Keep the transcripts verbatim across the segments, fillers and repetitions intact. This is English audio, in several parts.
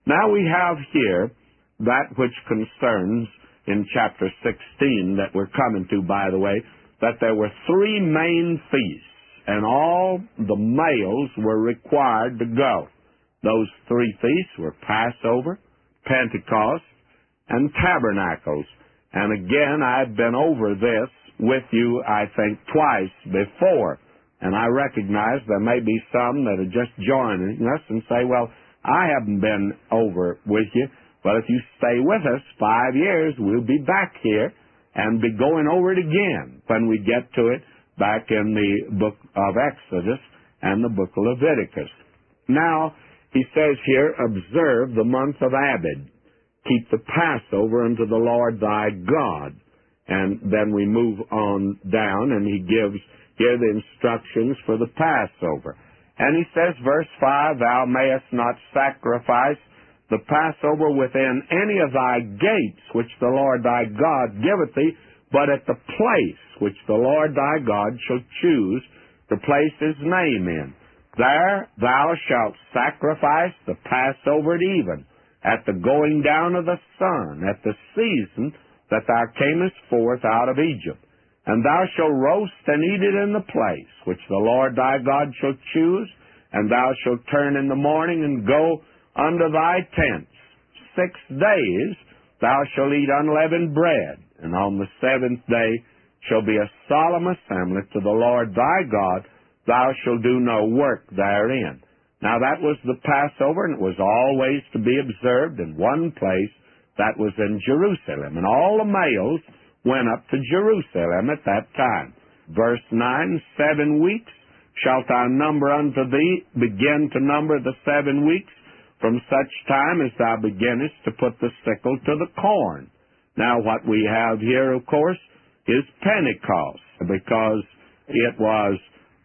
Now we have here that which concerns in chapter sixteen that we're coming to, by the way, that there were three main feasts, and all the males were required to go. Those three feasts were Passover, Pentecost, and Tabernacles. And again, I've been over this with you, I think, twice before. And I recognize there may be some that are just joining us and say, well, I haven't been over with you. But if you stay with us five years, we'll be back here and be going over it again when we get to it back in the book of Exodus and the book of Leviticus. Now, he says here, observe the month of Abib. Keep the Passover unto the Lord thy God. And then we move on down, and he gives here the instructions for the Passover. And he says, verse five, thou mayest not sacrifice the Passover within any of thy gates which the Lord thy God giveth thee, but at the place which the Lord thy God shall choose to place his name in. There thou shalt sacrifice the Passover at even, at the going down of the sun, at the season that thou camest forth out of Egypt. And thou shalt roast and eat it in the place which the Lord thy God shall choose, and thou shalt turn in the morning and go unto thy tents. Six days thou shalt eat unleavened bread, and on the seventh day shall be a solemn assembly to the Lord thy God. Thou shalt do no work therein. Now that was the Passover, and it was always to be observed in one place, that was in Jerusalem. And all the males went up to Jerusalem at that time. Verse nine, seven weeks shalt thou number unto thee, begin to number the seven weeks, from such time as thou beginnest to put the sickle to the corn. Now what we have here, of course, is Pentecost, because it was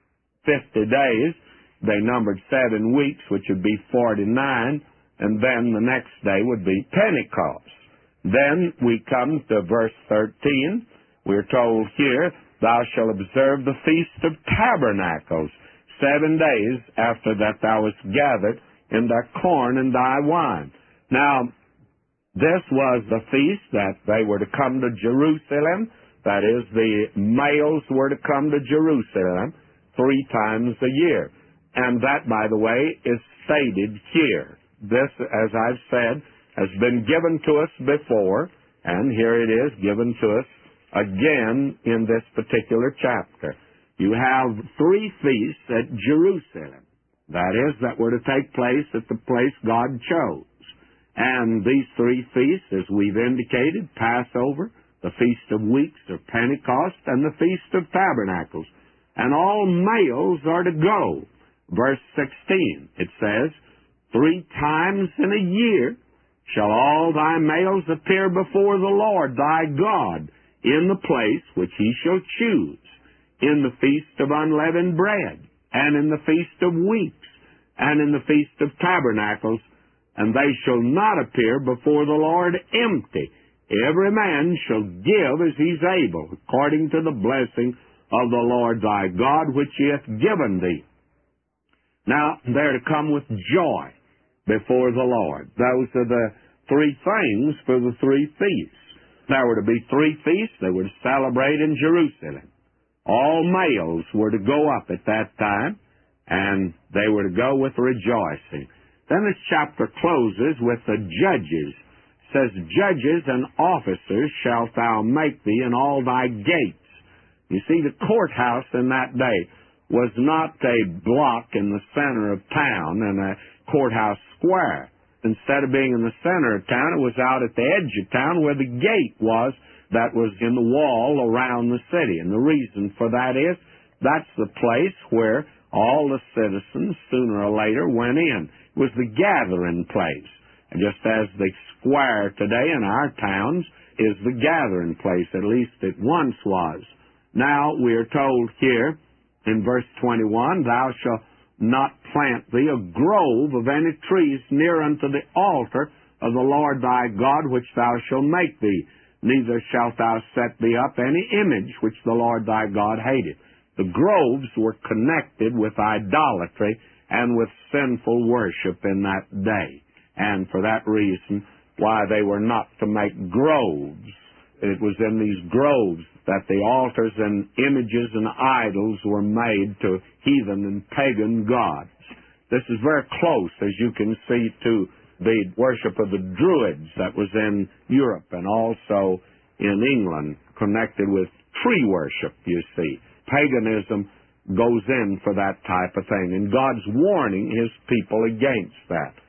fifty days. They numbered seven weeks, which would be forty-nine, and then the next day would be Pentecost. Then we come to verse thirteen. We're told here, thou shalt observe the Feast of Tabernacles, seven days after that thou wast gathered in thy corn and thy wine. Now, this was the feast that they were to come to Jerusalem. That is, the males were to come to Jerusalem three times a year. And that, by the way, is stated here. This, as I've said, has been given to us before, and here it is given to us again in this particular chapter. You have three feasts at Jerusalem. That is, that were to take place at the place God chose. And these three feasts, as we've indicated, Passover, the Feast of Weeks or Pentecost, and the Feast of Tabernacles. And all males are to go. Verse sixteen, it says, three times in a year shall all thy males appear before the Lord thy God in the place which he shall choose, in the Feast of Unleavened Bread, and in the Feast of Weeks, and in the Feast of Tabernacles, and they shall not appear before the Lord empty. Every man shall give as he's able, according to the blessing of the Lord thy God, which he hath given thee. Now, they're to come with joy before the Lord. Those are the three things for the three feasts. There were to be three feasts. They were to celebrate in Jerusalem. All males were to go up at that time, and they were to go with rejoicing. Then this chapter closes with the judges. It says, judges and officers shalt thou make thee in all thy gates. You see, the courthouse in that day was not a block in the center of town and a courthouse square. Instead of being in the center of town, it was out at the edge of town where the gate was that was in the wall around the city. And the reason for that is that's the place where all the citizens, sooner or later, went in. It was the gathering place. And just as the square today in our towns is the gathering place, at least it once was. Now we are told here in verse twenty-one, thou shalt not plant thee a grove of any trees near unto the altar of the Lord thy God, which thou shalt make thee. Neither shalt thou set thee up any image which the Lord thy God hated. The groves were connected with idolatry and with sinful worship in that day. and for that reason, why they were not to make groves. It was in these groves that the altars and images and idols were made to heathen and pagan gods. This is very close, as you can see, to the worship of the Druids that was in Europe and also in England, connected with tree worship, you see. Paganism goes in for that type of thing, and God's warning his people against that.